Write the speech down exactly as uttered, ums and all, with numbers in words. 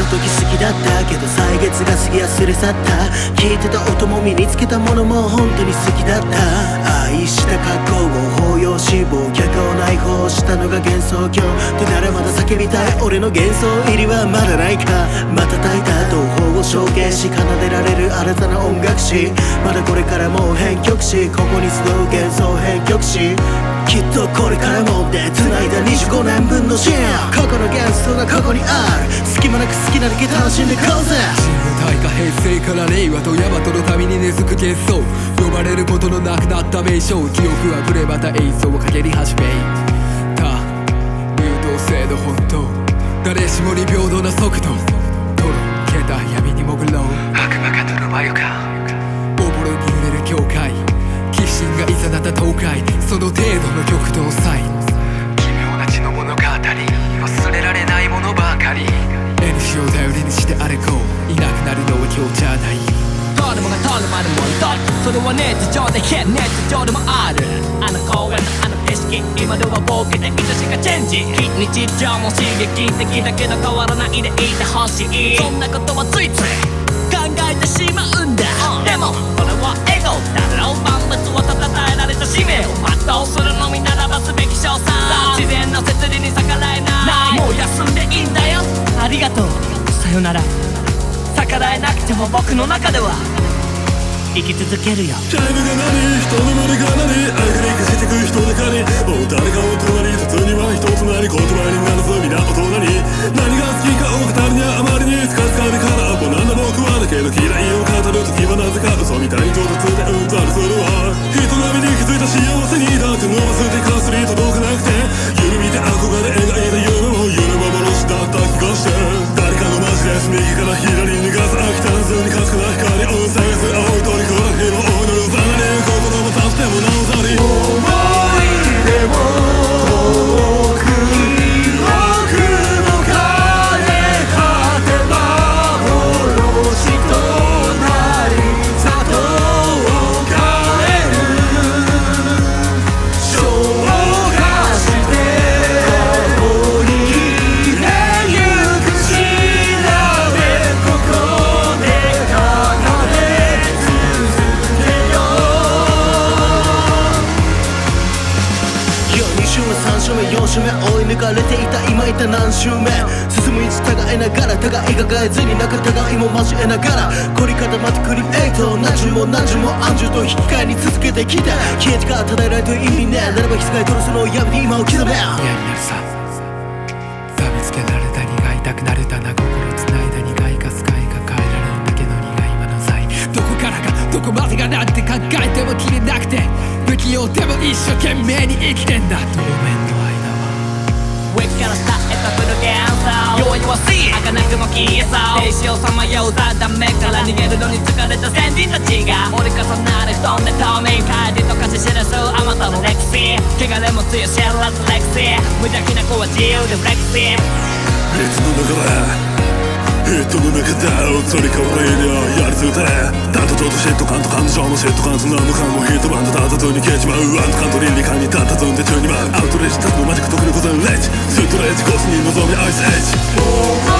時好きだったけど歳月が過ぎ忘れ去った聞いてた音も身につけたものも本当に好きだった愛した過去を抱擁し忘却を内包したのが幻想郷ってならまだ叫びたい俺の幻想入りはまだないかまた焚いた東宝を証言し奏でられる新たな音楽史まだこれからも編曲しここに集う幻想編曲史きっとこれからもで繋いだにじゅうごねんぶんのシーン過去の幻想が過去にある隙間なく好きなだけ楽しんでこうぜ新の大化平成から令和と大和の民に根付く幻想呼ばれることのなくなった名称記憶あふれまた映像をかけり始めた流動性の本当誰しもに平等な速度とろけた闇に潜ろう悪魔がぬるま湯かおぼろに揺れる境界寄進がいざなった倒壊その程度の極東サイン奇妙な血の物語忘れられないものばかり エヌシー を頼りにしてあれこういなくなるのは今日じゃない通るもが通るまでも一つそれはネット上で非ネット上でもあるあの公園のあの景色今ではボケていたしがチェンジ非日常も刺激的だけど変わらないでいてほしいそんなことはついつい考えてしまうんだ、uh, でも俺はエゴだろう万物をたたえられた使命を全うするのみならばすべき賞賛自然の摂理に逆らえないもう休んでいいんだよありがとうさよなら逆らえなくても僕の中では生き続けるよタイムが何人の胸が何アグリ化してく人だかにもう誰かを隣普通には人となり言葉にならず皆大人に何が好きかを語るにはあまりにスカスカで空っぽなんだ僕はだけど嫌いを語る時はなぜか嘘みたいに唐突でうんざりするわ人並みに気づいた幸せにだって伸ばす手かすり届かなくて夢見て憧れ描いた夢も夢幻だった気がして誰かのマジです右から左に逃がす飽き足らずにかすかな光を探す青い鳥から日も追いのざられる心も立ってもなおざり思い出も遠く記憶の鐘かて幻となり里を変える消化してここに入れゆく調べここで奏でさん週目よん週目追い抜かれていた今いた何週目進む位置互えながら互いが変えずに仲互いも交えながら凝り固まってクリエイト何十も何十も安住と引き換えに続けてきた消えてから漂えないという意味ねならば気遣い取るその闇に今を刻め嫌になるささびつけられた苦いたくなれたな心つないだ苦いかすかいが変えられるだけの苦い今の際どこからかどこまでがなんて考えてもきれなくて不器用でも一生懸命に生きてんだ当面の間は上から下へとくる幻想弱々しい儚くも消えそう停止をさまようたダメから逃げるのに疲れた先人たちが折り重なる布団で透明帰りとかし知らすあまたの歴史汚れも強し知らずレクシー無邪気な子は自由でフレクシーヘッドの中だヘッドの中だ移り変わりにはやり続けただととシェット感と感情のシェット感と何もかもヒットバンドたたずに消えちまうアントカントリーに感にたたずんで中に舞うアウトレッジたちのマジック得意ござんレッジストレッチコースに望みアイスエッジ